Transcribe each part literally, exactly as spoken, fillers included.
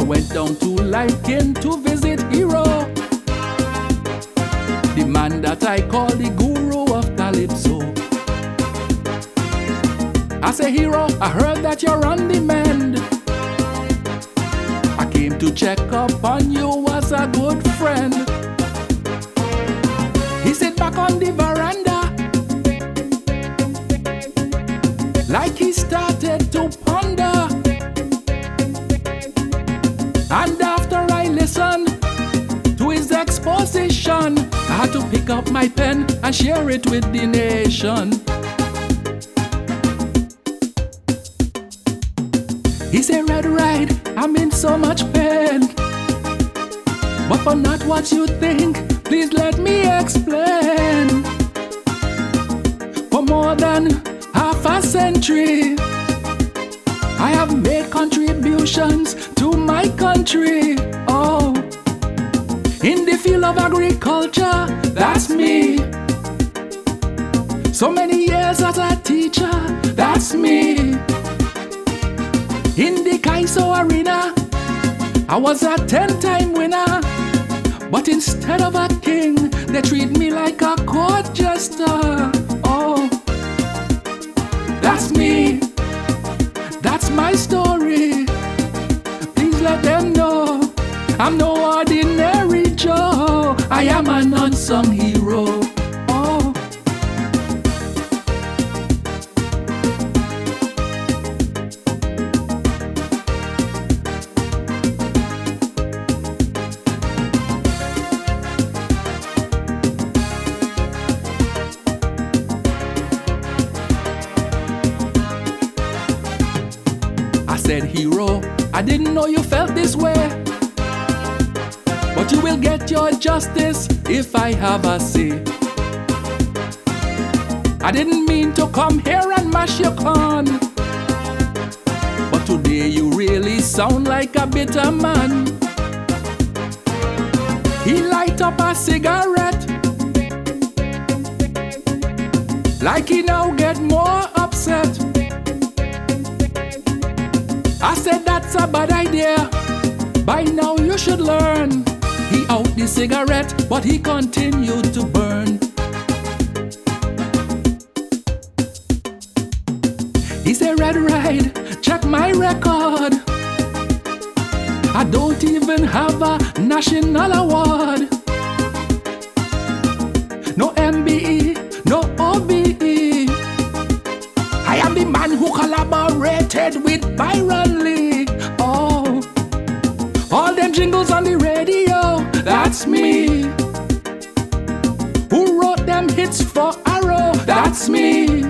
went down to Lycan to visit Hero, the man that I call the guru of Calypso. I say, Hero, I heard that you're on the mend. I came to check up on you as a good friend. He sit back on the veranda, like he started to ponder. And after I listened to his exposition, I had to pick up my pen and share it with the nation. He said, Red Ride, I'm in so much pain, but for not what you think, please let me explain. For more than half a century, I have made contributions to my country. Oh, in the field of agriculture, that's me. So many years as a teacher, that's me. In the Kaiso arena, I was a ten-time winner, but instead of a king, they treat me like a court jester. Oh, that's me. That's my story. Please let them know I'm no ordinary Joe. I am an unsung hero. Oh, I said, Hero, I didn't know you felt this way, but you will get your justice if I have a say. I didn't mean to come here and mash your corn, but today you really sound like a bitter man. He light up a cigarette, like he now get more upset. I said that's a bad idea, by now you should learn. He out the cigarette, but he continued to burn. He said, Red Ride, check my record, I don't even have a national award. No M B E, no O B E. I am the man who collaborated with Byron Lee. Oh, all them jingles on the radio, that's me. Who wrote them hits for Arrow, that's me.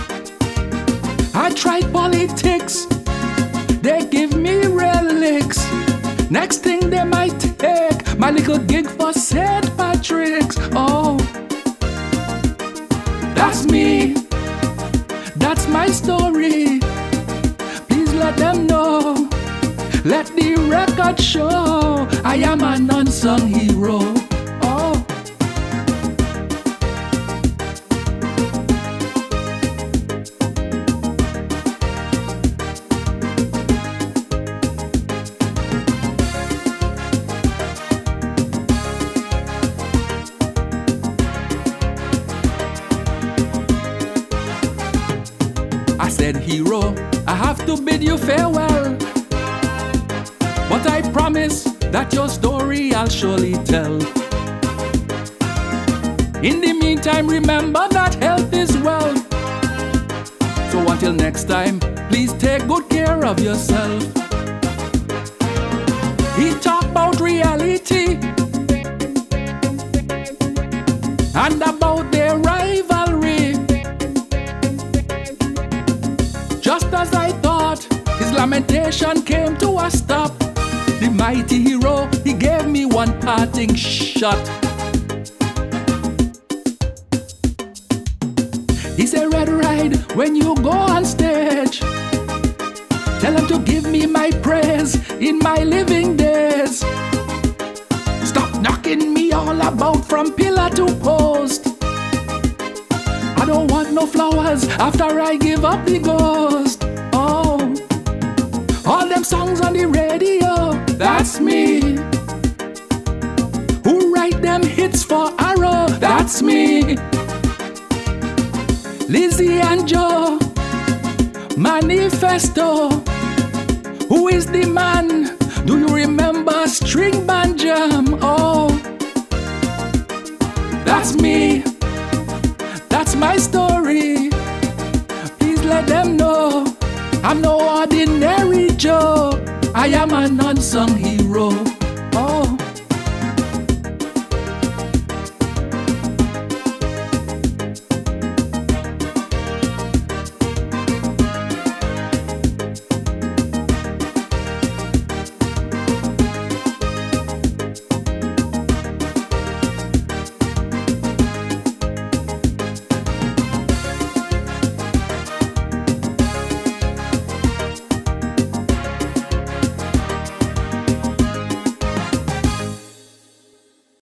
I tried politics, they give me relics. Next thing they might take my little gig for Saint Patrick's. Oh, that's me. That's my story. Please let them know. Let the record show I am an unsung hero. Oh, I said, Hero, I have to bid you farewell, but I promise that your story I'll surely tell. In the meantime, remember that health is wealth. So until next time, please take good care of yourself. He talk about reality and about their rivalry. Just as I thought, his lamentation came to a stop. The mighty hero, he gave me one parting shot. He said, Red Ride, when you go on stage, tell him to give me my praise in my living days. Stop knocking me all about from pillar to post. I don't want no flowers after I give up the ghost. Oh, all them songs on the radio, That's me. Who write them hits for Arrow? That's me. Lizzie and Joe, Manifesto. Who is the man? Do you remember String Band Jam? Oh, that's me. That's my story. Please let them know I'm no ordinary Joe. I am an unsung hero.